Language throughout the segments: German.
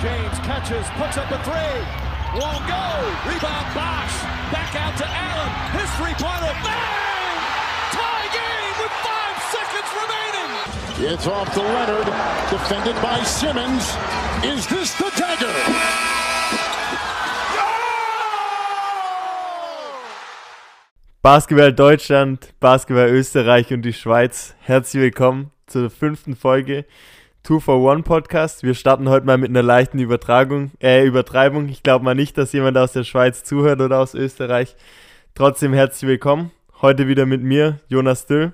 James catches, puts up a three. Won't go. Rebound Bosch. Back out to Allen. His three-pointer. Bang! Tie game with 5 seconds remaining. It's off to Leonard. Defended by Simmons. Is this the dagger? Basketball Deutschland, Basketball Österreich und die Schweiz. Herzlich willkommen zur 5. Folge 2for1 Podcast. Wir starten heute mal mit einer leichten Übertreibung. Ich glaube mal nicht, dass jemand aus der Schweiz zuhört oder aus Österreich. Trotzdem herzlich willkommen. Heute wieder mit mir, Jonas Döll.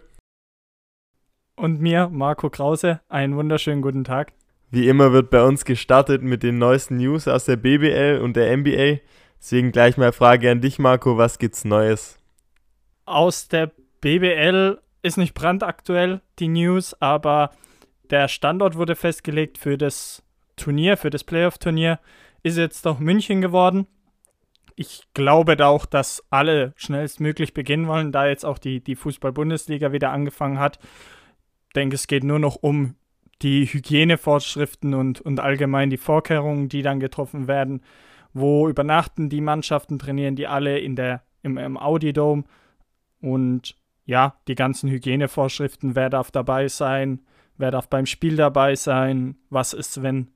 Und mir, Marco Krause. Einen wunderschönen guten Tag. Wie immer wird bei uns gestartet mit den neuesten News aus der BBL und der NBA. Deswegen gleich mal Frage an dich, Marco. Was gibt's Neues? Aus der BBL ist nicht brandaktuell die News, aber der Standort wurde festgelegt für das Turnier, für das Playoff-Turnier. Ist jetzt doch München geworden. Ich glaube da auch, dass alle schnellstmöglich beginnen wollen, da jetzt auch die Fußball-Bundesliga wieder angefangen hat. Ich denke, es geht nur noch um die Hygienevorschriften und allgemein die Vorkehrungen, die dann getroffen werden. Wo übernachten die Mannschaften, trainieren die alle im Audi Dome. Und ja, die ganzen Hygienevorschriften, wer darf dabei sein, wer darf beim Spiel dabei sein, was ist, wenn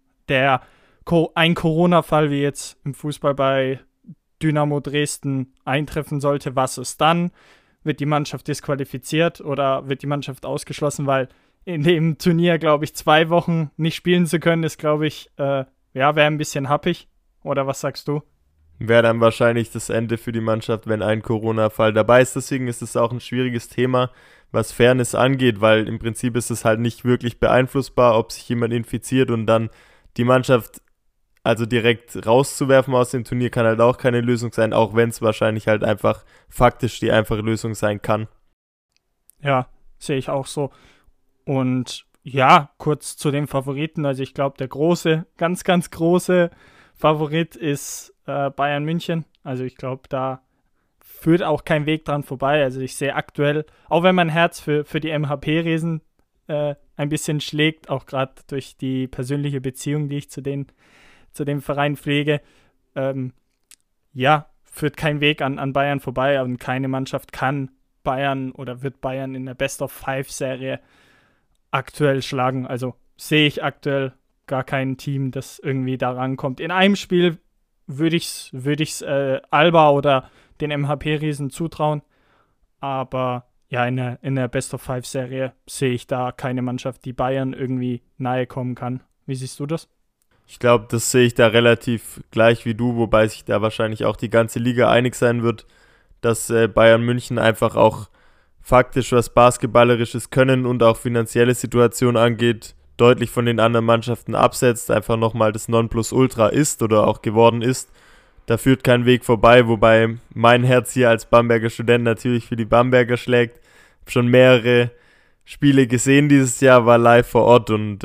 ein Corona-Fall wie jetzt im Fußball bei Dynamo Dresden eintreffen sollte, was ist dann? Wird die Mannschaft disqualifiziert oder wird die Mannschaft ausgeschlossen, weil in dem Turnier, glaube ich, 2 Wochen nicht spielen zu können, ist, glaube ich, wäre ein bisschen happig. Oder was sagst du? Wäre dann wahrscheinlich das Ende für die Mannschaft, wenn ein Corona-Fall dabei ist. Deswegen ist es auch ein schwieriges Thema, was Fairness angeht, weil im Prinzip ist es halt nicht wirklich beeinflussbar, ob sich jemand infiziert und dann die Mannschaft also direkt rauszuwerfen aus dem Turnier kann halt auch keine Lösung sein, auch wenn es wahrscheinlich halt einfach faktisch die einfache Lösung sein kann. Ja, sehe ich auch so. Und ja, kurz zu den Favoriten. Also ich glaube, der große, ganz, ganz große Favorit ist Bayern München. Also ich glaube, da führt auch kein Weg dran vorbei. Also ich sehe aktuell, auch wenn mein Herz für die MHP-Riesen ein bisschen schlägt, auch gerade durch die persönliche Beziehung, die ich zu dem Verein pflege, führt kein Weg an Bayern vorbei und keine Mannschaft kann Bayern oder wird Bayern in der Best-of-5-Serie aktuell schlagen. Also sehe ich aktuell gar kein Team, das irgendwie da rankommt. In einem Spiel würde ich's Alba oder den MHP-Riesen zutrauen, aber ja, in der Best-of-5-Serie sehe ich da keine Mannschaft, die Bayern irgendwie nahe kommen kann. Wie siehst du das? Ich glaube, das sehe ich da relativ gleich wie du, wobei sich da wahrscheinlich auch die ganze Liga einig sein wird, dass Bayern München einfach auch faktisch, was basketballerisches Können und auch finanzielle Situation angeht, deutlich von den anderen Mannschaften absetzt, einfach nochmal das Nonplusultra ist oder auch geworden ist. Da führt kein Weg vorbei, wobei mein Herz hier als Bamberger Student natürlich für die Bamberger schlägt. Ich habe schon mehrere Spiele gesehen dieses Jahr, war live vor Ort und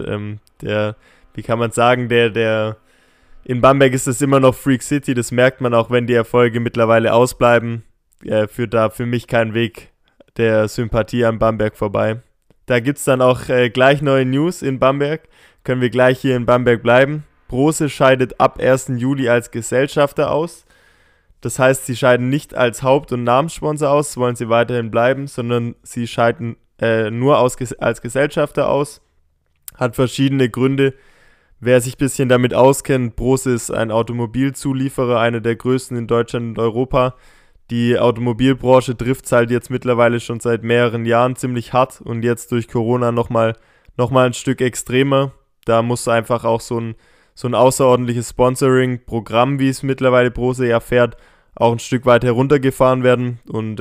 wie kann man sagen, der in Bamberg ist das immer noch Freak City, das merkt man auch, wenn die Erfolge mittlerweile ausbleiben, führt da für mich kein Weg der Sympathie an Bamberg vorbei. Da gibt es dann auch gleich neue News in Bamberg. Können wir gleich hier in Bamberg bleiben. Brose scheidet ab 1. Juli als Gesellschafter aus. Das heißt, sie scheiden nicht als Haupt- und Namenssponsor aus, wollen sie weiterhin bleiben, sondern sie scheiden nur als Gesellschafter aus. Hat verschiedene Gründe. Wer sich ein bisschen damit auskennt, Brose ist ein Automobilzulieferer, einer der größten in Deutschland und Europa. Die Automobilbranche trifft es halt jetzt mittlerweile schon seit mehreren Jahren ziemlich hart und jetzt durch Corona nochmal ein Stück extremer. Da muss einfach auch so ein außerordentliches Sponsoring-Programm, wie es mittlerweile Brose ja fährt, auch ein Stück weit heruntergefahren werden. Und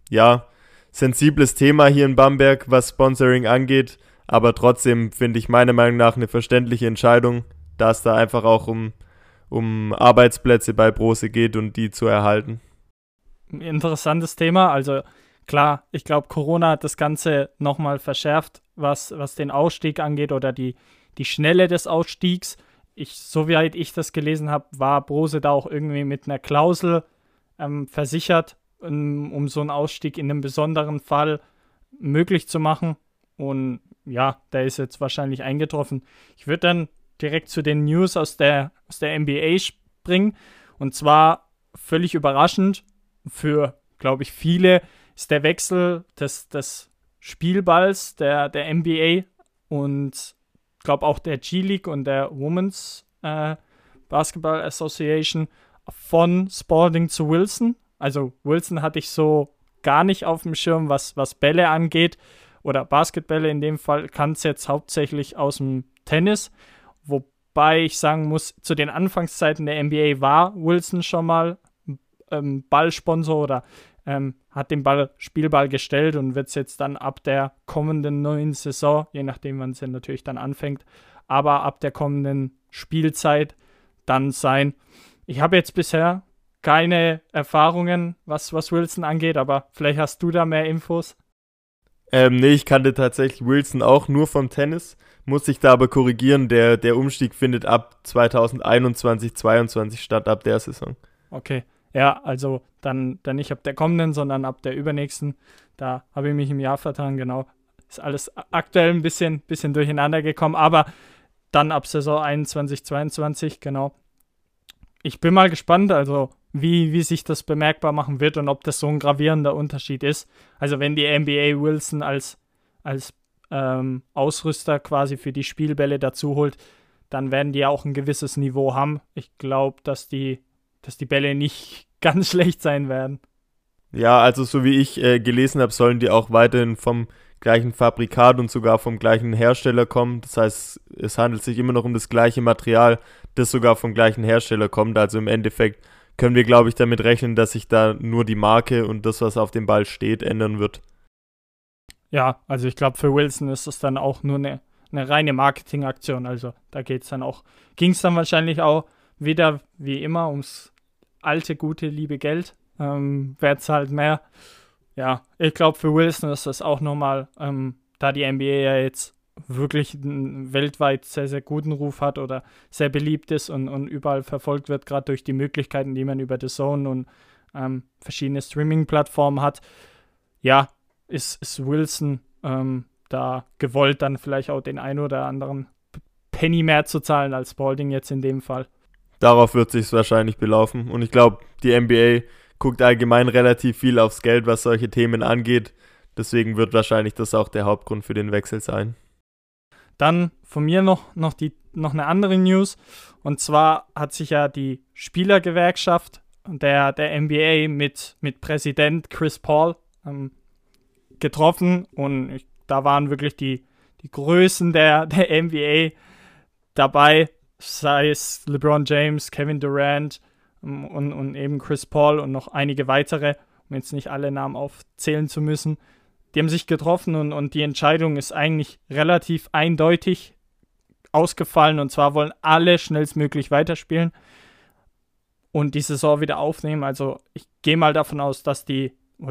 sensibles Thema hier in Bamberg, was Sponsoring angeht, aber trotzdem finde ich meiner Meinung nach eine verständliche Entscheidung, da es da einfach auch um Arbeitsplätze bei Brose geht und die zu erhalten. Interessantes Thema, also klar, ich glaube, Corona hat das Ganze nochmal verschärft, was den Ausstieg angeht oder die Schnelle des Ausstiegs. Soweit ich das gelesen habe, war Brose da auch irgendwie mit einer Klausel versichert, um so einen Ausstieg in einem besonderen Fall möglich zu machen. Und ja, der ist jetzt wahrscheinlich eingetroffen. Ich würde dann direkt zu den News aus der NBA springen. Und zwar völlig überraschend für, glaube ich, viele ist der Wechsel des Spielballs der NBA und ich glaube auch der G-League und der Women's Basketball Association von Spalding zu Wilson. Also Wilson hatte ich so gar nicht auf dem Schirm, was Bälle angeht oder Basketbälle in dem Fall, kann es jetzt hauptsächlich aus dem Tennis, wobei ich sagen muss, zu den Anfangszeiten der NBA war Wilson schon mal Ballsponsor oder hat den Spielball gestellt und wird es jetzt dann ab der kommenden neuen Saison, je nachdem wann es ja natürlich dann anfängt, aber ab der kommenden Spielzeit dann sein. Ich habe jetzt bisher keine Erfahrungen, was Wilson angeht, aber vielleicht hast du da mehr Infos. Nee, ich kannte tatsächlich Wilson auch nur vom Tennis, muss ich da aber korrigieren, der Umstieg findet ab 2021, 2022 statt, ab der Saison. Okay, ja, also dann nicht ab der kommenden, sondern ab der übernächsten. Da habe ich mich im Jahr vertan, genau. Ist alles aktuell ein bisschen durcheinander gekommen, aber dann ab Saison 21, 22, genau. Ich bin mal gespannt, also wie sich das bemerkbar machen wird und ob das so ein gravierender Unterschied ist. Also wenn die NBA Wilson als Ausrüster quasi für die Spielbälle dazu holt, dann werden die auch ein gewisses Niveau haben. Ich glaube, dass die Bälle nicht ganz schlecht sein werden. Ja, also so wie ich gelesen habe, sollen die auch weiterhin vom gleichen Fabrikat und sogar vom gleichen Hersteller kommen. Das heißt, es handelt sich immer noch um das gleiche Material, das sogar vom gleichen Hersteller kommt. Also im Endeffekt können wir, glaube ich, damit rechnen, dass sich da nur die Marke und das, was auf dem Ball steht, ändern wird. Ja, also ich glaube, für Wilson ist das dann auch nur eine reine Marketingaktion. Also da ging es dann wahrscheinlich auch wieder, wie immer, ums alte, gute, liebe Geld. Wer zahlt mehr? Ja, ich glaube, für Wilson ist das auch nochmal, da die NBA ja jetzt wirklich einen weltweit sehr, sehr guten Ruf hat oder sehr beliebt ist und überall verfolgt wird, gerade durch die Möglichkeiten, die man über The Zone und verschiedene Streaming-Plattformen hat. Ja, ist Wilson da gewollt, dann vielleicht auch den einen oder anderen Penny mehr zu zahlen als Spalding jetzt in dem Fall. Darauf wird es sich wahrscheinlich belaufen. Und ich glaube, die NBA guckt allgemein relativ viel aufs Geld, was solche Themen angeht. Deswegen wird wahrscheinlich das auch der Hauptgrund für den Wechsel sein. Dann von mir noch eine andere News. Und zwar hat sich ja die Spielergewerkschaft der NBA mit Präsident Chris Paul getroffen. Und da waren wirklich die Größen der NBA dabei, sei es LeBron James, Kevin Durant und eben Chris Paul und noch einige weitere, um jetzt nicht alle Namen aufzählen zu müssen. Die haben sich getroffen und die Entscheidung ist eigentlich relativ eindeutig ausgefallen. Und zwar wollen alle schnellstmöglich weiterspielen und die Saison wieder aufnehmen. Also ich gehe mal davon aus, dass ich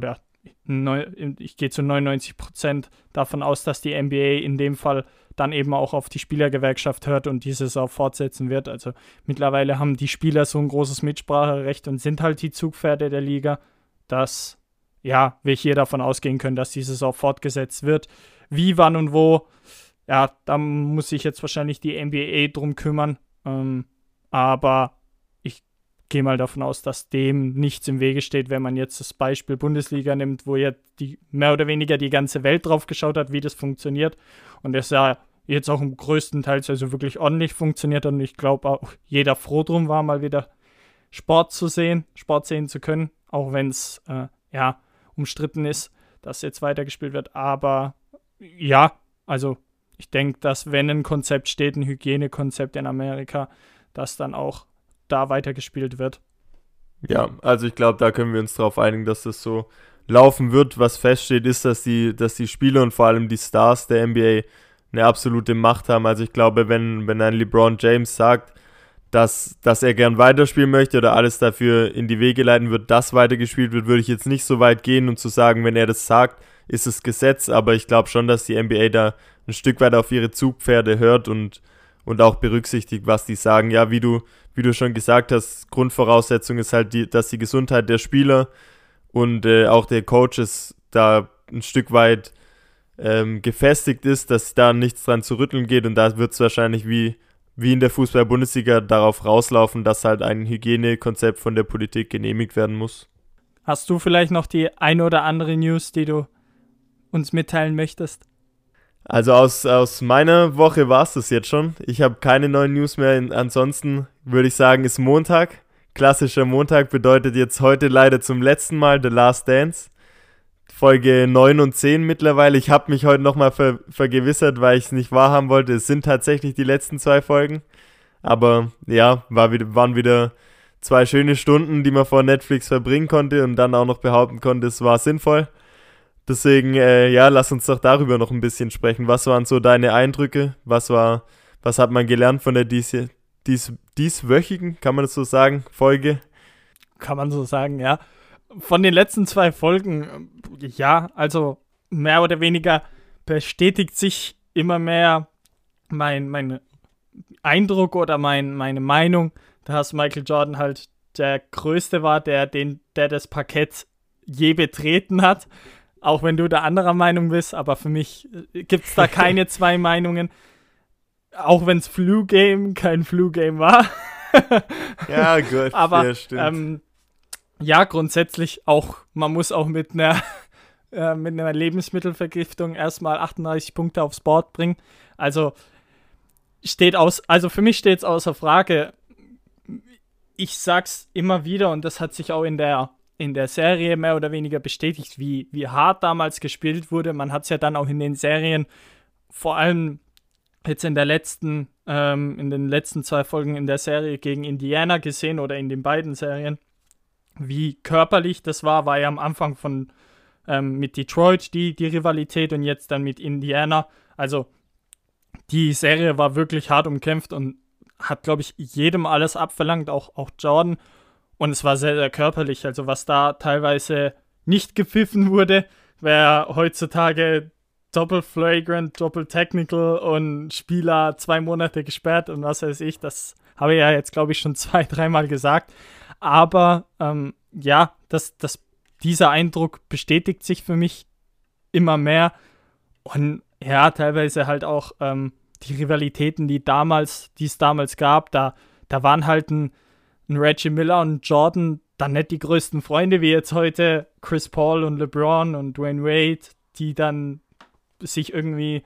gehe zu 99% davon aus, dass die NBA in dem Fall dann eben auch auf die Spielergewerkschaft hört und die Saison fortsetzen wird. Also mittlerweile haben die Spieler so ein großes Mitspracherecht und sind halt die Zugpferde der Liga, dass ja, wir hier davon ausgehen können, dass die Saison fortgesetzt wird. Wie, wann und wo, ja, da muss sich jetzt wahrscheinlich die NBA drum kümmern. Aber ich gehe mal davon aus, dass dem nichts im Wege steht, wenn man jetzt das Beispiel Bundesliga nimmt, wo ja mehr oder weniger die ganze Welt drauf geschaut hat, wie das funktioniert. Und das ja jetzt auch im größten Teil also wirklich ordentlich funktioniert. Und ich glaube auch jeder froh drum war, mal wieder Sport sehen zu können. Auch wenn es, umstritten ist, dass jetzt weitergespielt wird. Aber ja, also ich denke, dass wenn ein Konzept steht, ein Hygienekonzept in Amerika, dass dann auch da weitergespielt wird. Ja, also ich glaube, da können wir uns darauf einigen, dass das so laufen wird. Was feststeht, ist, dass die Spieler und vor allem die Stars der NBA eine absolute Macht haben. Also ich glaube, wenn ein LeBron James sagt, dass er gern weiterspielen möchte oder alles dafür in die Wege leiten wird, dass weitergespielt wird, würde ich jetzt nicht so weit gehen und zu sagen, wenn er das sagt, ist es Gesetz, aber ich glaube schon, dass die NBA da ein Stück weit auf ihre Zugpferde hört und auch berücksichtigt, was die sagen. Ja, wie du schon gesagt hast, Grundvoraussetzung ist halt, dass die Gesundheit der Spieler und auch der Coaches da ein Stück weit gefestigt ist, dass da nichts dran zu rütteln geht und da wird es wahrscheinlich wie wie in der Fußball-Bundesliga darauf rauslaufen, dass halt ein Hygienekonzept von der Politik genehmigt werden muss. Hast du vielleicht noch die ein oder andere News, die du uns mitteilen möchtest? Also aus meiner Woche war es das jetzt schon. Ich habe keine neuen News mehr. Ansonsten würde ich sagen, ist Montag. Klassischer Montag bedeutet jetzt heute leider zum letzten Mal The Last Dance. Folge 9 und 10 mittlerweile. Ich habe mich heute nochmal vergewissert, weil ich es nicht wahrhaben wollte. Es sind tatsächlich die letzten 2 Folgen. Aber ja, waren wieder 2 schöne Stunden, die man vor Netflix verbringen konnte und dann auch noch behaupten konnte, es war sinnvoll. Deswegen, lass uns doch darüber noch ein bisschen sprechen. Was waren so deine Eindrücke? Was hat man gelernt von der dieswöchigen, kann man das so sagen, Folge? Kann man so sagen, ja. Von den letzten 2 Folgen, ja, also mehr oder weniger bestätigt sich immer mehr mein Eindruck oder meine Meinung, dass Michael Jordan halt der Größte war, der das Parkett je betreten hat. Auch wenn du da anderer Meinung bist, aber für mich gibt es da keine 2 Meinungen. Auch wenn es Flu-Game kein Flu-Game war. Ja, gut, aber ja, stimmt. Ja, grundsätzlich auch, man muss auch mit einer Lebensmittelvergiftung erstmal 38 Punkte aufs Board bringen. Also für mich steht es außer Frage. Ich sag's immer wieder und das hat sich auch in der Serie mehr oder weniger bestätigt, wie hart damals gespielt wurde. Man hat es ja dann auch in den Serien, vor allem jetzt in den letzten 2 Folgen in der Serie gegen Indiana gesehen oder in den beiden Serien, wie körperlich das war ja am Anfang mit Detroit die Rivalität und jetzt dann mit Indiana. Also die Serie war wirklich hart umkämpft und hat, glaube ich, jedem alles abverlangt, auch Jordan. Und es war sehr, sehr körperlich. Also was da teilweise nicht gepfiffen wurde, wäre heutzutage doppelt flagrant, doppelt technical und Spieler 2 Monate gesperrt und was weiß ich. Das habe ich ja jetzt, glaube ich, schon 2-3 Mal gesagt. Aber dieser Eindruck bestätigt sich für mich immer mehr. Und ja, teilweise halt auch die Rivalitäten, die es damals gab. Da waren halt ein Reggie Miller und Jordan dann nicht die größten Freunde wie jetzt heute Chris Paul und LeBron und Dwayne Wade, die dann sich irgendwie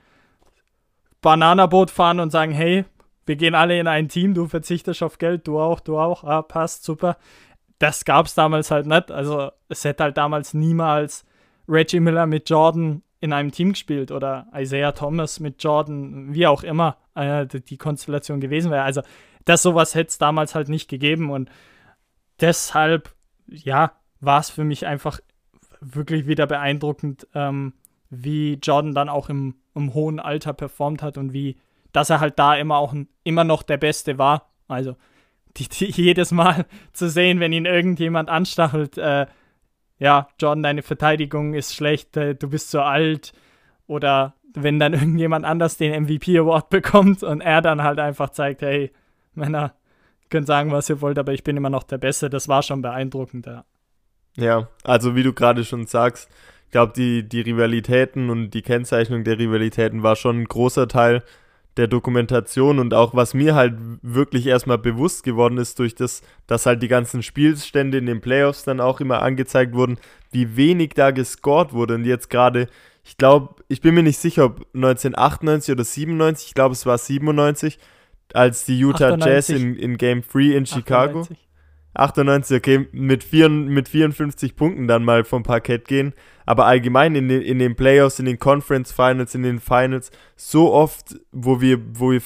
Bananaboot fahren und sagen, hey, wir gehen alle in ein Team, du verzichtest auf Geld, du auch, passt, super. Das gab es damals halt nicht, also es hätte halt damals niemals Reggie Miller mit Jordan in einem Team gespielt oder Isaiah Thomas mit Jordan, wie auch immer die Konstellation gewesen wäre, also sowas hätte es damals halt nicht gegeben und deshalb, ja, war es für mich einfach wirklich wieder beeindruckend, wie Jordan dann auch im hohen Alter performt hat und dass er halt da immer noch der Beste war. Also jedes Mal zu sehen, wenn ihn irgendjemand anstachelt, Jordan, deine Verteidigung ist schlecht, du bist zu alt, oder wenn dann irgendjemand anders den MVP-Award bekommt und er dann halt einfach zeigt, hey, Männer, könnt sagen, was ihr wollt, aber ich bin immer noch der Beste, das war schon beeindruckend, ja. Ja, also wie du gerade schon sagst, ich glaube, die Rivalitäten und die Kennzeichnung der Rivalitäten war schon ein großer Teil der Dokumentation und auch, was mir halt wirklich erstmal bewusst geworden ist, durch das, dass halt die ganzen Spielstände in den Playoffs dann auch immer angezeigt wurden, wie wenig da gescored wurde. Und jetzt gerade, ich glaube, ich bin mir nicht sicher, ob 1998 oder 97, ich glaube, es war 97, als die Utah 98. Jazz in Game 3 in Chicago 98, okay, mit 54 Punkten dann mal vom Parkett gehen, aber allgemein in den Playoffs, in den Conference Finals, in den Finals, so oft, wo wir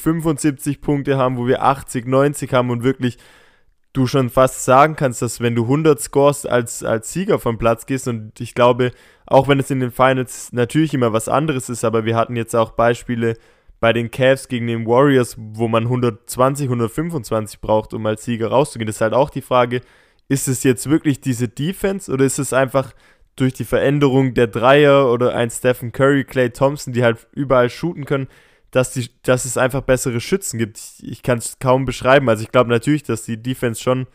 75 Punkte haben, wo wir 80, 90 haben und wirklich du schon fast sagen kannst, dass wenn du 100 scorest als Sieger vom Platz gehst, und ich glaube, auch wenn es in den Finals natürlich immer was anderes ist, aber wir hatten jetzt auch Beispiele bei den Cavs gegen den Warriors, wo man 120, 125 braucht, um als Sieger rauszugehen. Das ist halt auch die Frage, ist es jetzt wirklich diese Defense oder ist es einfach durch die Veränderung der Dreier oder ein Stephen Curry, Klay Thompson, die halt überall shooten können, dass es einfach bessere Schützen gibt? Ich kann es kaum beschreiben. Also ich glaube natürlich, dass die Defense schon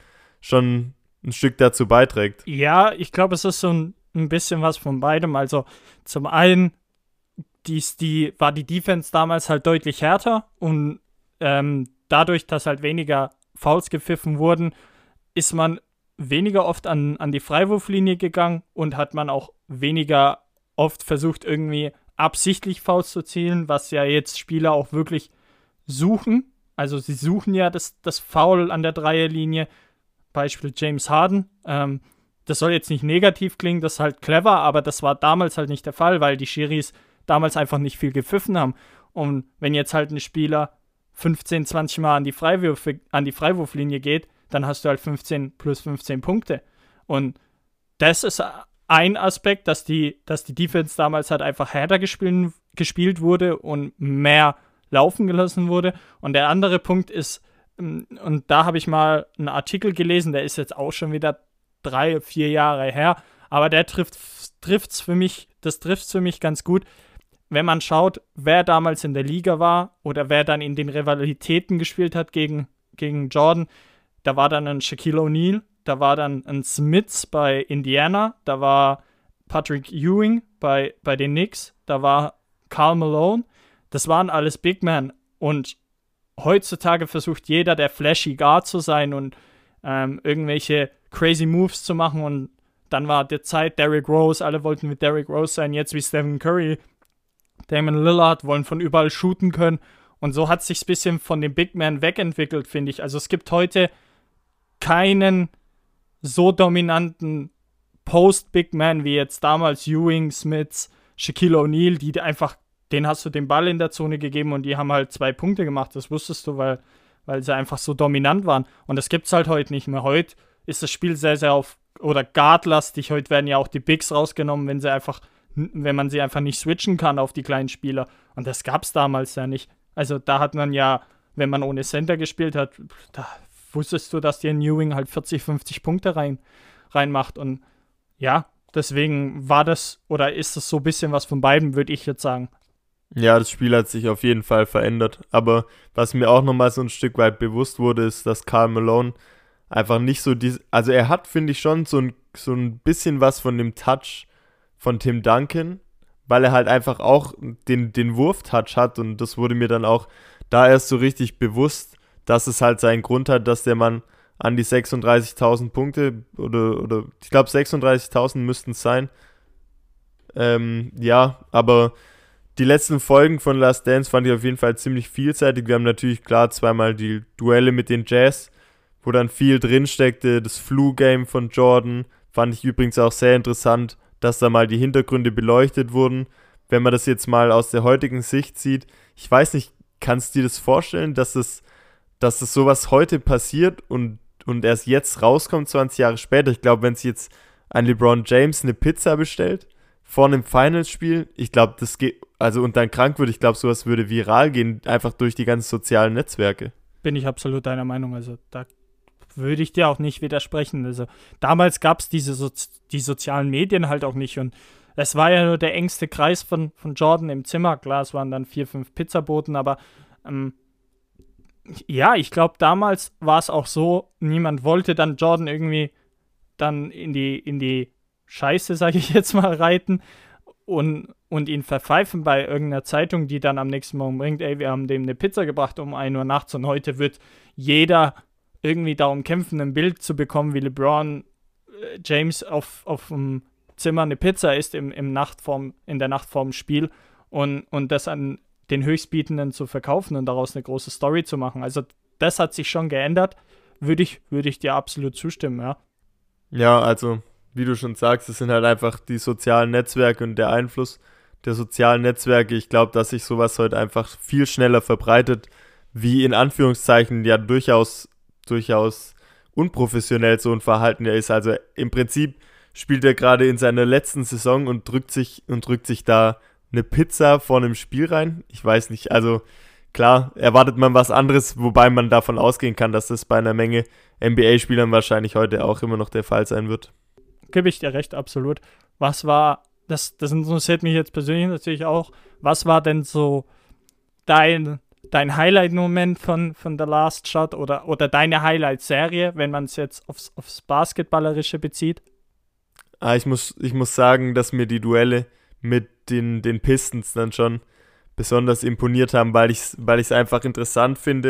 ein Stück dazu beiträgt. Ja, ich glaube, es ist so ein bisschen was von beidem. Also zum einen war die Defense damals halt deutlich härter und dadurch, dass halt weniger Fouls gepfiffen wurden, ist man weniger oft an die Freiwurflinie gegangen und hat man auch weniger oft versucht, irgendwie absichtlich Fouls zu zielen, was ja jetzt Spieler auch wirklich suchen. Also sie suchen ja das Foul an der Dreierlinie. Beispiel James Harden. Das soll jetzt nicht negativ klingen, das ist halt clever, aber das war damals halt nicht der Fall, weil die Schiris damals einfach nicht viel gepfiffen haben. Und wenn jetzt halt ein Spieler 15, 20 Mal an die Freiwurflinie geht, dann hast du halt 15 plus 15 Punkte. Und das ist ein Aspekt, dass die Defense damals halt einfach härter gespielt wurde und mehr laufen gelassen wurde. Und der andere Punkt ist, und da habe ich mal einen Artikel gelesen, der ist jetzt auch schon wieder 3-4 Jahre her, aber der trifft's für mich ganz gut. Wenn man schaut, wer damals in der Liga war oder wer dann in den Rivalitäten gespielt hat gegen Jordan, da war dann ein Shaquille O'Neal, da war dann ein Smits bei Indiana, da war Patrick Ewing bei den Knicks, da war Karl Malone, das waren alles Big Men und heutzutage versucht jeder, der flashy Guard zu sein und irgendwelche crazy Moves zu machen und dann war der Zeit Derrick Rose, alle wollten mit Derrick Rose sein, jetzt wie Stephen Curry, Damian Lillard wollen von überall shooten können und so hat sich's ein bisschen von dem Big Man wegentwickelt, finde ich. Also es gibt heute keinen so dominanten Post-Big Man wie jetzt damals Ewing, Smits, Shaquille O'Neal, die einfach, denen hast du den Ball in der Zone gegeben und die haben halt 2 Punkte gemacht, das wusstest du, weil sie einfach so dominant waren und das gibt's halt heute nicht mehr. Heute ist das Spiel sehr, sehr oder guardlastig, heute werden ja auch die Bigs rausgenommen, wenn man sie einfach nicht switchen kann auf die kleinen Spieler und das gab's damals ja nicht. Also da hat man ja, wenn man ohne Center gespielt hat, da wusstest du, dass dir ein Ewing halt 40, 50 Punkte reinmacht und ja, deswegen war das oder ist das so ein bisschen was von beiden, würde ich jetzt sagen. Ja, das Spiel hat sich auf jeden Fall verändert, aber was mir auch nochmal so ein Stück weit bewusst wurde, ist, dass Karl Malone einfach nicht so also er hat, finde ich, schon so ein bisschen was von dem Touch von Tim Duncan, weil er halt einfach auch den Wurftouch hat und das wurde mir dann auch da erst so richtig bewusst, dass es halt seinen Grund hat, dass der Mann an die 36.000 Punkte oder ich glaube 36.000 müssten es sein. Ja, aber die letzten Folgen von Last Dance fand ich auf jeden Fall ziemlich vielseitig. Wir haben natürlich klar zweimal die Duelle mit den Jazz, wo dann viel drinsteckte. Das Flu-Game von Jordan fand ich übrigens auch sehr interessant, dass da mal die Hintergründe beleuchtet wurden. Wenn man das jetzt mal aus der heutigen Sicht sieht, ich weiß nicht, kannst du dir das vorstellen, dass das sowas heute passiert und erst jetzt rauskommt, 20 Jahre später? Ich glaube, wenn sich jetzt ein LeBron James eine Pizza bestellt vor einem Finals-Spiel, ich glaube, das geht, also und dann krank wird, ich glaube, sowas würde viral gehen, einfach durch die ganzen sozialen Netzwerke. Bin ich absolut deiner Meinung, also da würde ich dir auch nicht widersprechen. Also damals gab es die sozialen Medien halt auch nicht und es war ja nur der engste Kreis von Jordan im Zimmer. Klar, es waren dann 4, 5 Pizzaboten, aber ja, ich glaube, damals war es auch so, niemand wollte dann Jordan irgendwie dann in die Scheiße, sage ich jetzt mal, reiten und ihn verpfeifen bei irgendeiner Zeitung, die dann am nächsten Morgen bringt, ey, wir haben dem eine Pizza gebracht um 1 Uhr nachts und heute wird jeder irgendwie darum kämpfen, ein Bild zu bekommen, wie LeBron James auf dem Zimmer eine Pizza isst in der Nacht vorm Spiel und das an den Höchstbietenden zu verkaufen und daraus eine große Story zu machen. Also das hat sich schon geändert, würde ich dir absolut zustimmen, ja. Ja, also wie du schon sagst, es sind halt einfach die sozialen Netzwerke und der Einfluss der sozialen Netzwerke. Ich glaube, dass sich sowas heute einfach viel schneller verbreitet, wie in Anführungszeichen ja durchaus unprofessionell so ein Verhalten ja ist. Also im Prinzip spielt er gerade in seiner letzten Saison und drückt sich da eine Pizza vor einem Spiel rein. Ich weiß nicht, also klar, erwartet man was anderes, wobei man davon ausgehen kann, dass das bei einer Menge NBA-Spielern wahrscheinlich heute auch immer noch der Fall sein wird. Gebe ich dir recht, absolut. Was war, das interessiert mich jetzt persönlich natürlich auch, was war denn so dein Highlight-Moment von The Last Shot oder deine Highlight-Serie, wenn man es jetzt aufs Basketballerische bezieht? Ich muss sagen, dass mir die Duelle mit den Pistons dann schon besonders imponiert haben, weil ich es einfach interessant finde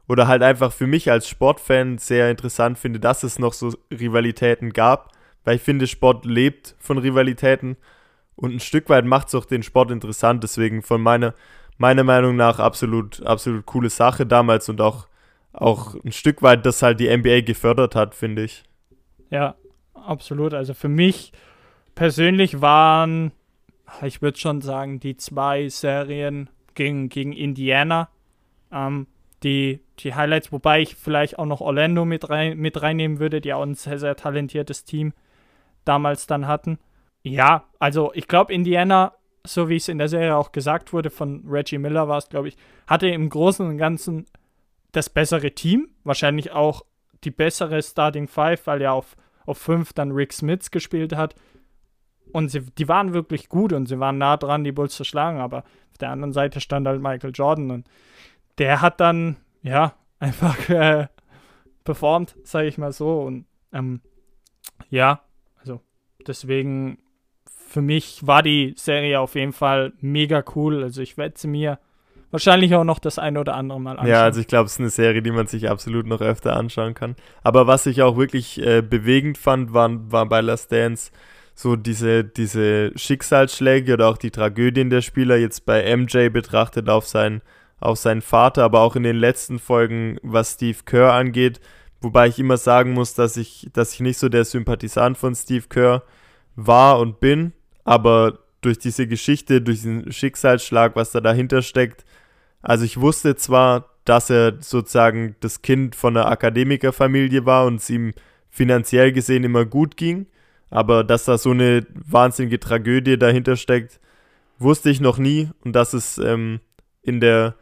oder halt einfach für mich als Sportfan sehr interessant finde, dass es noch so Rivalitäten gab, weil ich finde, Sport lebt von Rivalitäten und ein Stück weit macht es auch den Sport interessant, deswegen von meiner Meinung nach absolut coole Sache damals und auch ein Stück weit, das halt die NBA gefördert hat, finde ich. Ja, absolut. Also für mich persönlich waren, ich würde schon sagen, die 2 Serien gegen Indiana die Highlights, wobei ich vielleicht auch noch Orlando mit reinnehmen würde, die auch ein sehr, sehr talentiertes Team damals dann hatten. Ja, also ich glaube, Indiana, so wie es in der Serie auch gesagt wurde, von Reggie Miller war es, glaube ich, hatte im Großen und Ganzen das bessere Team, wahrscheinlich auch die bessere Starting Five, weil ja auf 5 dann Rick Smits gespielt hat. Und die waren wirklich gut und sie waren nah dran, die Bulls zu schlagen, aber auf der anderen Seite stand halt Michael Jordan und der hat dann, ja, einfach performt, sage ich mal so. Und ja, also deswegen, für mich war die Serie auf jeden Fall mega cool. Also ich werde sie mir wahrscheinlich auch noch das eine oder andere Mal anschauen. Ja, also ich glaube, es ist eine Serie, die man sich absolut noch öfter anschauen kann. Aber was ich auch wirklich bewegend fand, war bei Last Dance so diese Schicksalsschläge oder auch die Tragödien der Spieler, jetzt bei MJ betrachtet auf seinen Vater, aber auch in den letzten Folgen, was Steve Kerr angeht, wobei ich immer sagen muss, dass ich nicht so der Sympathisant von Steve Kerr war und bin, aber durch diese Geschichte, durch diesen Schicksalsschlag, was da dahinter steckt, also ich wusste zwar, dass er sozusagen das Kind von einer Akademikerfamilie war und es ihm finanziell gesehen immer gut ging, aber dass da so eine wahnsinnige Tragödie dahinter steckt, wusste ich noch nie und dass es in der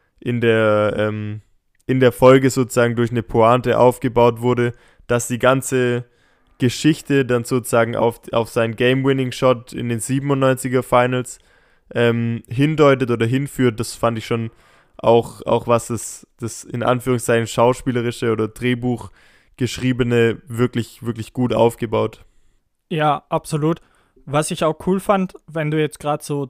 Folge sozusagen durch eine Pointe aufgebaut wurde, dass die ganze Geschichte dann sozusagen auf seinen Game-Winning-Shot in den 97er Finals hindeutet oder hinführt. Das fand ich schon auch was das in Anführungszeichen schauspielerische oder Drehbuch geschriebene wirklich, wirklich gut aufgebaut. Ja, absolut. Was ich auch cool fand, wenn du jetzt gerade so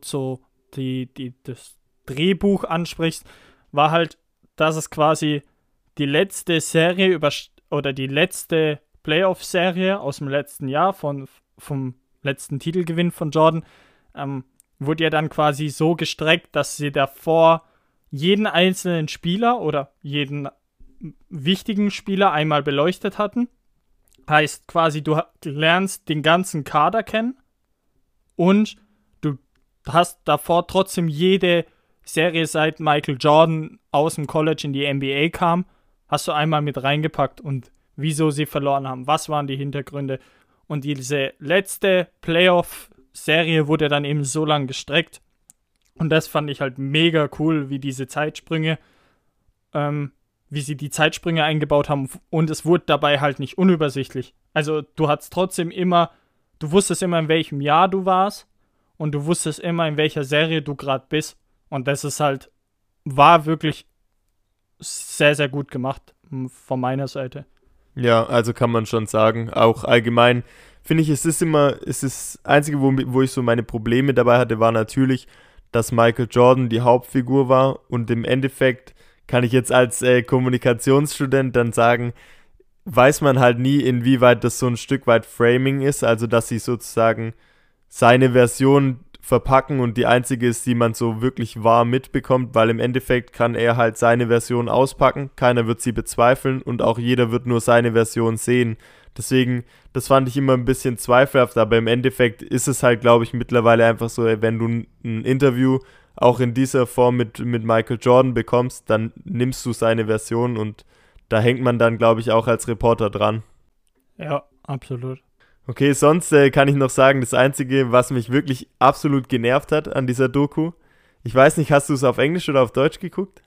das Drehbuch ansprichst, war halt, dass es quasi die letzte Serie oder die letzte Playoff-Serie aus dem letzten Jahr vom letzten Titelgewinn von Jordan wurde ja dann quasi so gestreckt, dass sie davor jeden einzelnen Spieler oder jeden wichtigen Spieler einmal beleuchtet hatten. Heißt quasi, du lernst den ganzen Kader kennen und du hast davor trotzdem jede Serie, seit Michael Jordan aus dem College in die NBA kam, hast du einmal mit reingepackt und wieso sie verloren haben, was waren die Hintergründe. Und diese letzte Playoff-Serie wurde dann eben so lang gestreckt und das fand ich halt mega cool, wie diese Zeitsprünge, wie sie die Zeitsprünge eingebaut haben und es wurde dabei halt nicht unübersichtlich. Also du wusstest immer, in welchem Jahr du warst und du wusstest immer, in welcher Serie du gerade bist. Und das war wirklich sehr, sehr gut gemacht von meiner Seite. Ja, also kann man schon sagen. Auch allgemein finde ich, es ist das Einzige, wo ich so meine Probleme dabei hatte, war natürlich, dass Michael Jordan die Hauptfigur war und im Endeffekt kann ich jetzt als Kommunikationsstudent dann sagen, weiß man halt nie, inwieweit das so ein Stück weit Framing ist, also dass sie sozusagen seine Version verpacken und die einzige ist, die man so wirklich wahr mitbekommt, weil im Endeffekt kann er halt seine Version auspacken, keiner wird sie bezweifeln und auch jeder wird nur seine Version sehen. Deswegen, das fand ich immer ein bisschen zweifelhaft, aber im Endeffekt ist es halt, glaube ich, mittlerweile einfach so, wenn du ein Interview auch in dieser Form mit Michael Jordan bekommst, dann nimmst du seine Version und da hängt man dann, glaube ich, auch als Reporter dran. Ja, absolut. Okay, sonst kann ich noch sagen, das Einzige, was mich wirklich absolut genervt hat an dieser Doku, ich weiß nicht, hast du es auf Englisch oder auf Deutsch geguckt?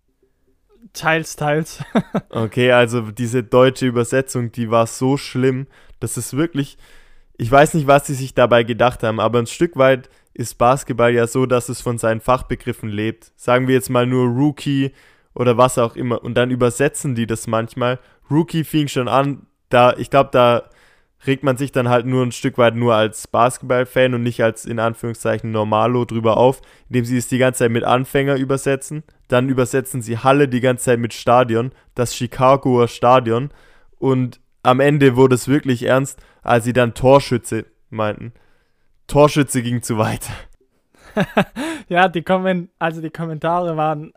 Teils. Okay, also diese deutsche Übersetzung, die war so schlimm, das ist wirklich, ich weiß nicht, was sie sich dabei gedacht haben, aber ein Stück weit ist Basketball ja so, dass es von seinen Fachbegriffen lebt. Sagen wir jetzt mal nur Rookie oder was auch immer und dann übersetzen die das manchmal. Rookie fing schon an, ich glaube, da regt man sich dann halt nur ein Stück weit nur als Basketballfan und nicht als in Anführungszeichen Normalo drüber auf, indem sie es die ganze Zeit mit Anfänger übersetzen. Dann übersetzen sie Halle die ganze Zeit mit Stadion, das Chicagoer Stadion. Und am Ende wurde es wirklich ernst, als sie dann Torschütze meinten. Torschütze ging zu weit. Ja, die Kommentare waren,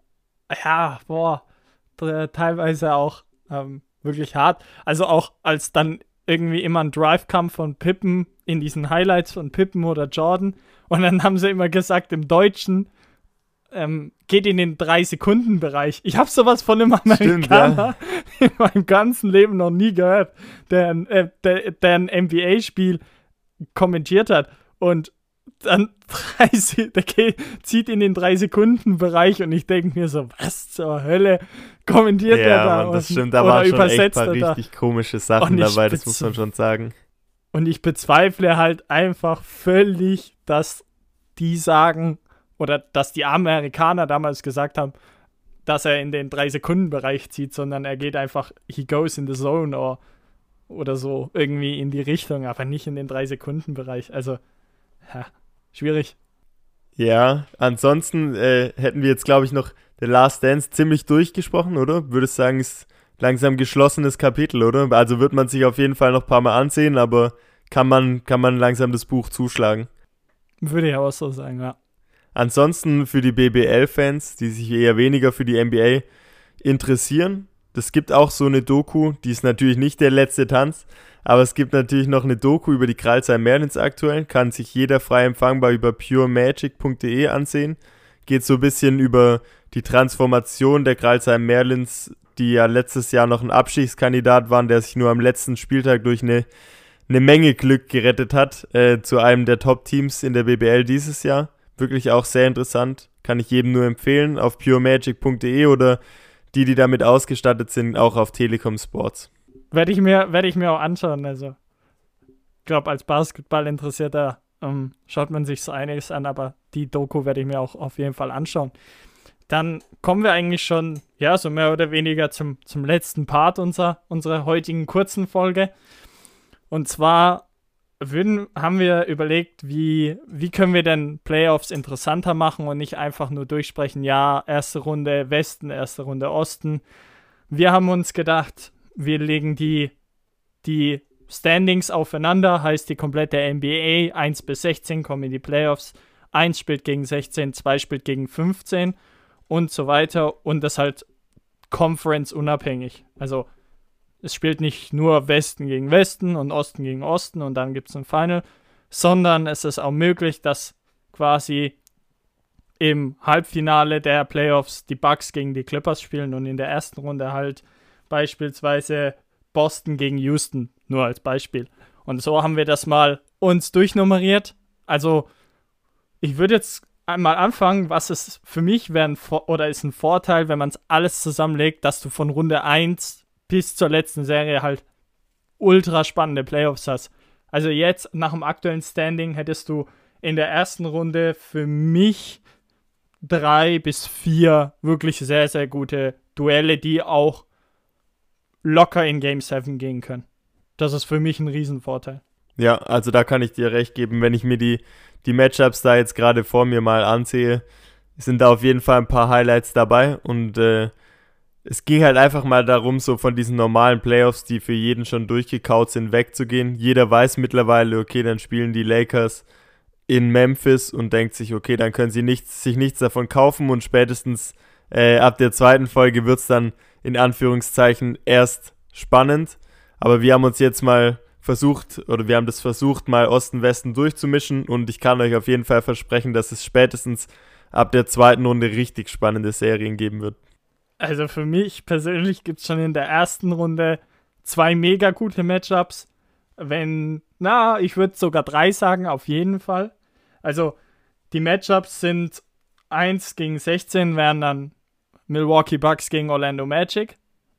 teilweise auch wirklich hart. Also auch als dann irgendwie immer ein Drive kam von Pippen in diesen Highlights von Pippen oder Jordan. Und dann haben sie immer gesagt, im Deutschen, geht in den 3-Sekunden-Bereich. Ich habe sowas von einem Amerikaner in meinem ganzen Leben noch nie gehört, der ein NBA-Spiel kommentiert hat. Und dann zieht in den 3-Sekunden-Bereich und ich denke mir so, was zur Hölle kommentiert der da? Ja, das stimmt, da waren schon echt ein paar richtig komische Sachen dabei, das muss man schon sagen. Und ich bezweifle halt einfach völlig, dass die sagen, oder dass die Amerikaner damals gesagt haben, dass er in den 3-Sekunden-Bereich zieht, sondern er geht einfach, he goes in the zone oder so, irgendwie in die Richtung, aber nicht in den 3-Sekunden-Bereich. Also, ja, schwierig. Ja, ansonsten hätten wir jetzt, glaube ich, noch The Last Dance ziemlich durchgesprochen, oder? Würdest sagen, ist langsam geschlossenes Kapitel, oder? Also wird man sich auf jeden Fall noch ein paar Mal ansehen, aber kann man langsam das Buch zuschlagen. Würde ich auch so sagen, ja. Ansonsten für die BBL-Fans, die sich eher weniger für die NBA interessieren, das gibt auch so eine Doku, die ist natürlich nicht der letzte Tanz, aber es gibt natürlich noch eine Doku über die Kreilsheim Merlins aktuell, kann sich jeder frei empfangbar über puremagic.de ansehen. Geht so ein bisschen über die Transformation der Kreilsheim Merlins, die ja letztes Jahr noch ein Abstiegskandidat waren, der sich nur am letzten Spieltag durch eine Menge Glück gerettet hat, zu einem der Top-Teams in der BBL dieses Jahr. Wirklich auch sehr interessant, kann ich jedem nur empfehlen, auf puremagic.de oder die damit ausgestattet sind, auch auf Telekom Sports. Werde ich mir auch anschauen, also ich glaube, als Basketball-Interessierter schaut man sich so einiges an, aber die Doku werde ich mir auch auf jeden Fall anschauen. Dann kommen wir eigentlich schon, ja, so mehr oder weniger zum letzten Part unserer heutigen kurzen Folge. Und zwar haben wir überlegt, wie können wir denn Playoffs interessanter machen und nicht einfach nur durchsprechen, ja, erste Runde Westen, erste Runde Osten. Wir haben uns gedacht, wir legen die Standings aufeinander, heißt die komplette NBA, 1 bis 16 kommen in die Playoffs, 1 spielt gegen 16, 2 spielt gegen 15 und so weiter und das halt Conference unabhängig. Also es spielt nicht nur Westen gegen Westen und Osten gegen Osten und dann gibt es ein Final, sondern es ist auch möglich, dass quasi im Halbfinale der Playoffs die Bucks gegen die Clippers spielen und in der ersten Runde halt beispielsweise Boston gegen Houston, nur als Beispiel. Und so haben wir das mal uns durchnummeriert. Also ich würde jetzt einmal anfangen, was es für mich ist ein Vorteil, wenn man es alles zusammenlegt, dass du von Runde 1 bis zur letzten Serie halt ultra spannende Playoffs hast. Also jetzt nach dem aktuellen Standing hättest du in der ersten Runde für mich 3 bis 4 wirklich sehr, sehr gute Duelle, die auch locker in Game 7 gehen können. Das ist für mich ein Riesenvorteil. Ja, also da kann ich dir recht geben, wenn ich mir die Matchups da jetzt gerade vor mir mal ansehe, sind da auf jeden Fall ein paar Highlights dabei und es ging halt einfach mal darum, so von diesen normalen Playoffs, die für jeden schon durchgekaut sind, wegzugehen. Jeder weiß mittlerweile, okay, dann spielen die Lakers in Memphis und denkt sich, okay, dann können sie sich nichts davon kaufen und spätestens ab der zweiten Folge wird es dann in Anführungszeichen erst spannend. Aber wir haben uns jetzt mal versucht, mal Osten-Westen durchzumischen und ich kann euch auf jeden Fall versprechen, dass es spätestens ab der zweiten Runde richtig spannende Serien geben wird. Also für mich persönlich gibt es schon in der ersten Runde 2 mega gute Matchups. Ich würde sogar 3 sagen, auf jeden Fall. Also die Matchups sind 1 gegen 16 wären dann Milwaukee Bucks gegen Orlando Magic.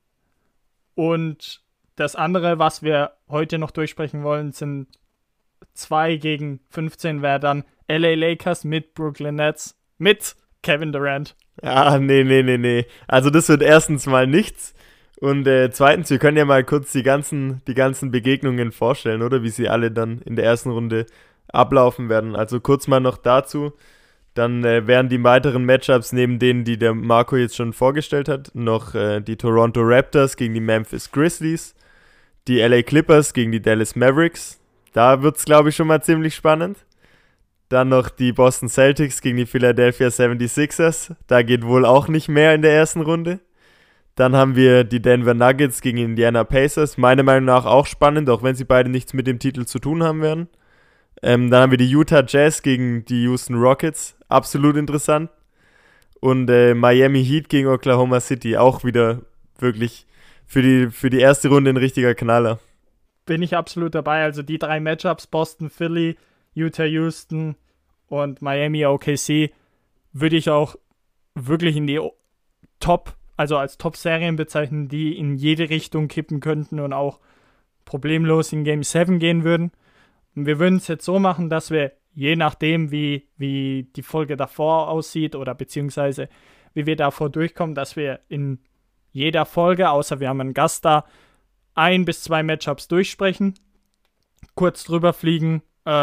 Und das andere, was wir heute noch durchsprechen wollen, sind 2 gegen 15 wäre dann LA Lakers mit Brooklyn Nets mit Kevin Durant. Ah, nee. Also das wird erstens mal nichts Und zweitens, wir können ja mal kurz die ganzen Begegnungen vorstellen, oder? Wie sie alle dann in der ersten Runde ablaufen werden. Also kurz mal noch dazu. Dann wären die weiteren Matchups neben denen, die der Marco jetzt schon vorgestellt hat, noch die Toronto Raptors gegen die Memphis Grizzlies, die LA Clippers gegen die Dallas Mavericks. Da wird es, glaube ich, schon mal ziemlich spannend. Dann noch die Boston Celtics gegen die Philadelphia 76ers. Da geht wohl auch nicht mehr in der ersten Runde. Dann haben wir die Denver Nuggets gegen Indiana Pacers. Meiner Meinung nach auch spannend, auch wenn sie beide nichts mit dem Titel zu tun haben werden. Dann haben wir die Utah Jazz gegen die Houston Rockets. Absolut interessant. Und Miami Heat gegen Oklahoma City. Auch wieder wirklich für die erste Runde ein richtiger Knaller. Bin ich absolut dabei. Also die 3 Matchups, Boston, Philly, Utah, Houston und Miami, OKC, würde ich auch wirklich in die Top, also als Top-Serien bezeichnen, die in jede Richtung kippen könnten und auch problemlos in Game 7 gehen würden. Und wir würden es jetzt so machen, dass wir, je nachdem, wie die Folge davor aussieht oder beziehungsweise wie wir davor durchkommen, dass wir in jeder Folge, außer wir haben einen Gast da, 1 bis 2 Matchups durchsprechen, kurz drüber fliegen,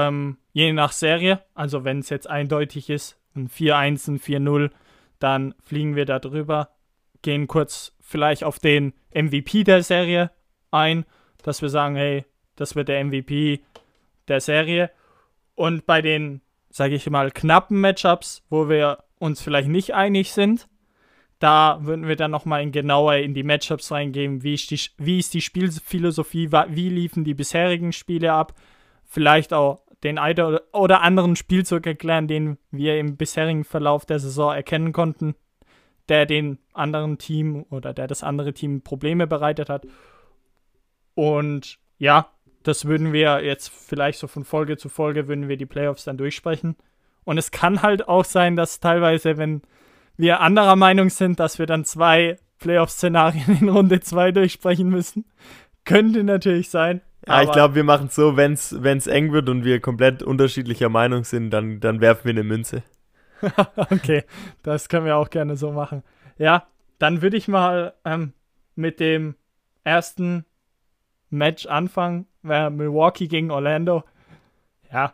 je nach Serie. Also wenn es jetzt eindeutig ist, ein 4-1, ein 4-0, dann fliegen wir da drüber, gehen kurz vielleicht auf den MVP der Serie ein, dass wir sagen, hey, das wird der MVP der Serie. Und bei den, sage ich mal, knappen Matchups, wo wir uns vielleicht nicht einig sind, da würden wir dann nochmal genauer in die Matchups reingehen, wie ist die Spielphilosophie, wie liefen die bisherigen Spiele ab, vielleicht auch den einen oder anderen Spielzug erklären, den wir im bisherigen Verlauf der Saison erkennen konnten, der dem anderen Team oder der das andere Team Probleme bereitet hat. Und ja, das würden wir jetzt vielleicht so von Folge zu Folge würden wir die Playoffs dann durchsprechen. Und es kann halt auch sein, dass teilweise, wenn wir anderer Meinung sind, dass wir dann 2 Playoff-Szenarien in Runde 2 durchsprechen müssen. Könnte natürlich sein. Ja, ich glaube, wir machen es so, wenn es eng wird und wir komplett unterschiedlicher Meinung sind, dann werfen wir eine Münze. Okay, das können wir auch gerne so machen. Ja, dann würde ich mal mit dem ersten Match anfangen. Milwaukee gegen Orlando. Ja,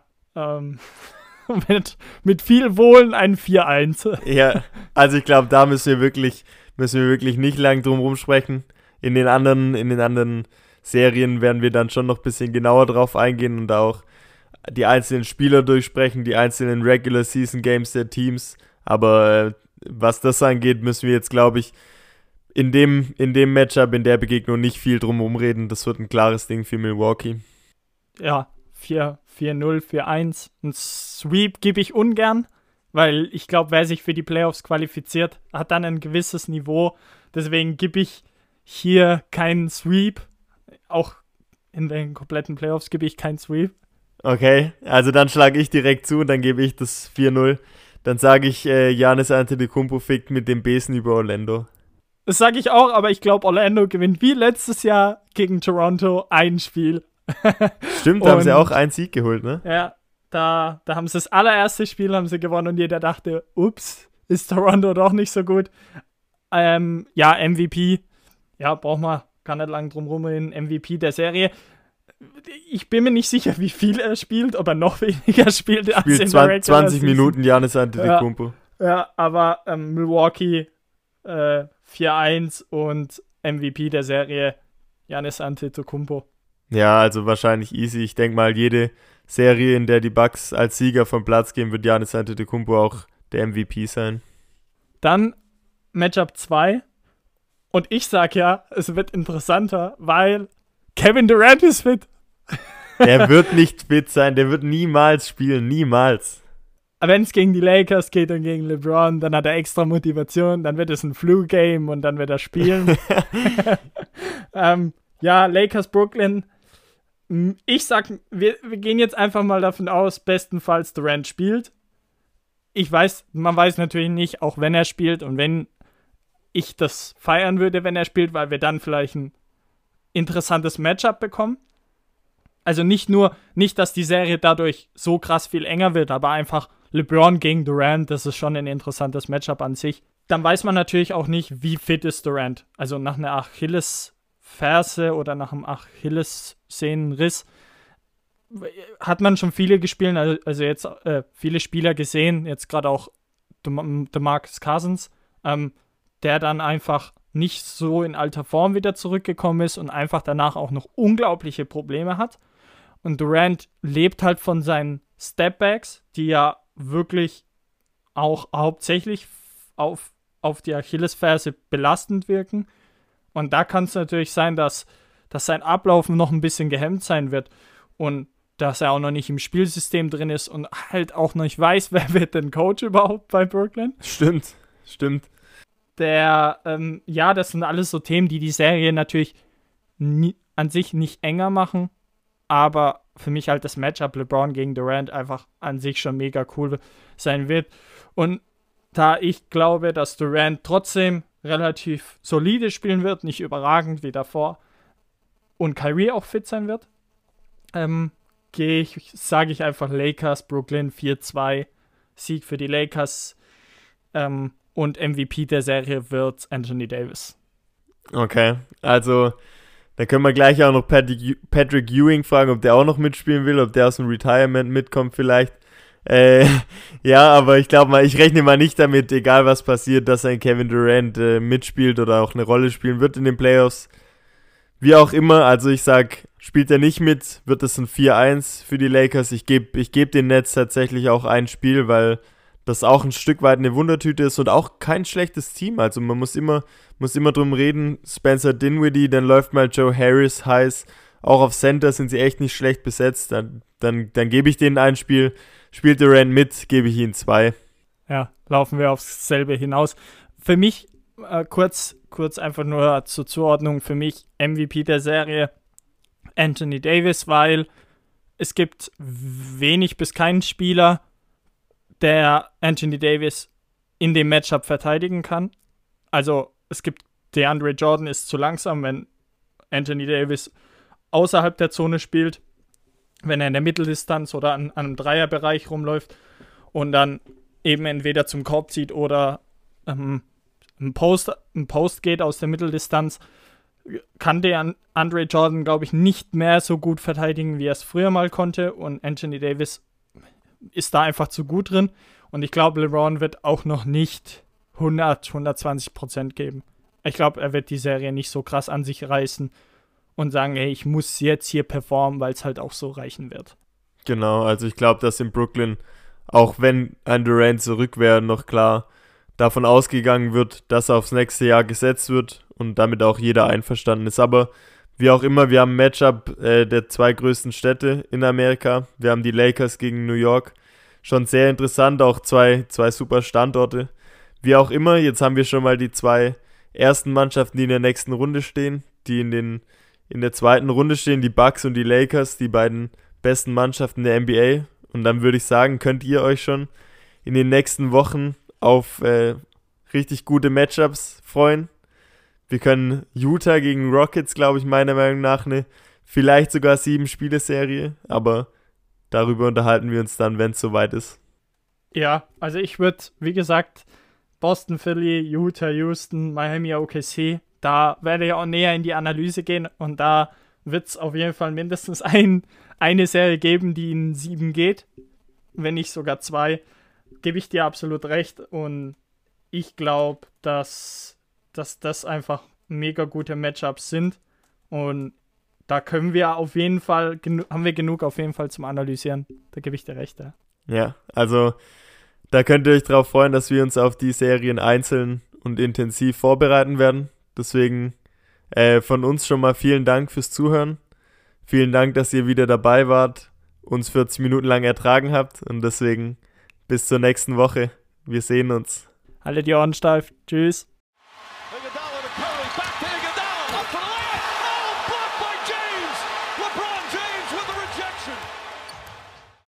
mit viel Wohlen ein 4-1. Ja, also ich glaube, da müssen wir wirklich nicht lang drum rumsprechen. In den anderen Serien werden wir dann schon noch ein bisschen genauer drauf eingehen und auch die einzelnen Spieler durchsprechen, die einzelnen Regular Season Games der Teams. Aber was das angeht, müssen wir jetzt, glaube ich, in dem Matchup, in der Begegnung nicht viel drum rumreden. Das wird ein klares Ding für Milwaukee. Ja, 4-0, 4-1. Ein Sweep gebe ich ungern, weil ich glaube, wer sich für die Playoffs qualifiziert, hat dann ein gewisses Niveau. Deswegen gebe ich hier keinen Sweep. Auch in den kompletten Playoffs gebe ich keinen Sweep. Okay, also dann schlage ich direkt zu und dann gebe ich das 4-0. Dann sage ich, Giannis Antetokounmpo fickt mit dem Besen über Orlando. Das sage ich auch, aber ich glaube, Orlando gewinnt wie letztes Jahr gegen Toronto ein Spiel. Stimmt, da haben sie auch einen Sieg geholt, ne? Ja, da haben sie das allererste Spiel haben sie gewonnen und jeder dachte, ups, ist Toronto doch nicht so gut. Ja, MVP, ja, braucht man gar nicht lang drum rumreden, MVP der Serie. Ich bin mir nicht sicher, wie viel er spielt, ob er noch weniger spielt als in der Regular 20 Minuten Giannis Antetokounmpo. Ja, aber Milwaukee 4-1 und MVP der Serie Giannis Antetokounmpo. Ja, also wahrscheinlich easy. Ich denke mal, jede Serie, in der die Bucks als Sieger vom Platz gehen, wird Giannis Antetokounmpo auch der MVP sein. Dann Matchup 2. Und ich sag ja, es wird interessanter, weil Kevin Durant ist fit. Der wird nicht fit sein, der wird niemals spielen, niemals. Wenn es gegen die Lakers geht und gegen LeBron, dann hat er extra Motivation, dann wird es ein Flu-Game und dann wird er spielen. Ja, Lakers, Brooklyn. Ich sag, wir gehen jetzt einfach mal davon aus, bestenfalls Durant spielt. Man weiß natürlich nicht, auch wenn er spielt und wenn ich das feiern würde, wenn er spielt, weil wir dann vielleicht ein interessantes Matchup bekommen. Also nicht, dass die Serie dadurch so krass viel enger wird, aber einfach LeBron gegen Durant, das ist schon ein interessantes Matchup an sich. dann weiß man natürlich auch nicht, wie fit ist Durant. Also nach einer Achillesferse oder nach einem Achillessehnenriss hat man schon viele gespielt, also jetzt viele Spieler gesehen, jetzt gerade auch DeMarcus Cousins, der dann einfach nicht so in alter Form wieder zurückgekommen ist und einfach danach auch noch unglaubliche Probleme hat. Und Durant lebt halt von seinen Stepbacks, die ja wirklich auch hauptsächlich auf die Achillesferse belastend wirken. Und da kann es natürlich sein, dass sein Ablaufen noch ein bisschen gehemmt sein wird und dass er auch noch nicht im Spielsystem drin ist und halt auch noch nicht weiß, wer wird denn Coach überhaupt bei Brooklyn. Stimmt. Das sind alles so Themen, die Serie natürlich an sich nicht enger machen, aber für mich halt das Matchup LeBron gegen Durant einfach an sich schon mega cool sein wird. Und da ich glaube, dass Durant trotzdem relativ solide spielen wird, nicht überragend wie davor, und Kyrie auch fit sein wird, sage ich einfach Lakers, Brooklyn 4-2, Sieg für die Lakers, und MVP der Serie wird Anthony Davis. Okay, also da können wir gleich auch noch Patrick Ewing fragen, ob der auch noch mitspielen will, ob der aus dem Retirement mitkommt vielleicht. Ja, aber ich glaube mal, ich rechne mal nicht damit, egal was passiert, dass ein Kevin Durant mitspielt oder auch eine Rolle spielen wird in den Playoffs. Wie auch immer, also ich sag, spielt er nicht mit, wird es ein 4-1 für die Lakers. Ich geb den Nets tatsächlich auch ein Spiel, weil das auch ein Stück weit eine Wundertüte ist und auch kein schlechtes Team. Also man muss immer drum reden. Spencer Dinwiddie, dann läuft mal Joe Harris heiß. Auch auf Center sind sie echt nicht schlecht besetzt. Dann gebe ich denen ein Spiel. Spielt Durant mit, gebe ich ihnen 2. Ja, laufen wir aufs selbe hinaus. Für mich, kurz einfach nur zur Zuordnung, für mich MVP der Serie Anthony Davis, weil es gibt wenig bis keinen Spieler, der Anthony Davis in dem Matchup verteidigen kann. Also es gibt DeAndre Jordan ist zu langsam, wenn Anthony Davis außerhalb der Zone spielt, wenn er in der Mitteldistanz oder an einem Dreierbereich rumläuft und dann eben entweder zum Korb zieht oder ein Post geht aus der Mitteldistanz, kann der Andre Jordan, glaube ich, nicht mehr so gut verteidigen, wie er es früher mal konnte, und Anthony Davis ist da einfach zu gut drin, und ich glaube, LeBron wird auch noch nicht 120% geben. Ich glaube, er wird die Serie nicht so krass an sich reißen und sagen, hey, ich muss jetzt hier performen, weil es halt auch so reichen wird. Genau, also ich glaube, dass in Brooklyn, auch wenn ein Durant zurück wäre, noch klar davon ausgegangen wird, dass er aufs nächste Jahr gesetzt wird und damit auch jeder einverstanden ist. Aber wie auch immer, wir haben ein Matchup der 2 größten Städte in Amerika. Wir haben die Lakers gegen New York. Schon sehr interessant, auch zwei super Standorte. Wie auch immer, jetzt haben wir schon mal die 2 ersten Mannschaften, die in der nächsten Runde stehen, die in der zweiten Runde stehen, die Bucks und die Lakers, die beiden besten Mannschaften der NBA. Und dann würde ich sagen, könnt ihr euch schon in den nächsten Wochen auf richtig gute Matchups freuen. Wir können Utah gegen Rockets, glaube ich, meiner Meinung nach eine vielleicht sogar 7-Spiele-Serie, aber darüber unterhalten wir uns dann, wenn es soweit ist. Ja, also ich würde, wie gesagt, Boston, Philly, Utah, Houston, Miami, OKC, da werde ich auch näher in die Analyse gehen, und da wird es auf jeden Fall mindestens eine Serie geben, die in 7 geht, wenn nicht sogar 2. Gebe ich dir absolut recht, und ich glaube, dass das einfach mega gute Matchups sind, und da können wir auf jeden Fall, haben wir genug auf jeden Fall zum Analysieren. Da gebe ich dir recht, ja. Ja, also da könnt ihr euch drauf freuen, dass wir uns auf die Serien einzeln und intensiv vorbereiten werden. Deswegen von uns schon mal vielen Dank fürs Zuhören. Vielen Dank, dass ihr wieder dabei wart, uns 40 Minuten lang ertragen habt, und deswegen bis zur nächsten Woche. Wir sehen uns. Haltet die Ohren steif. Tschüss.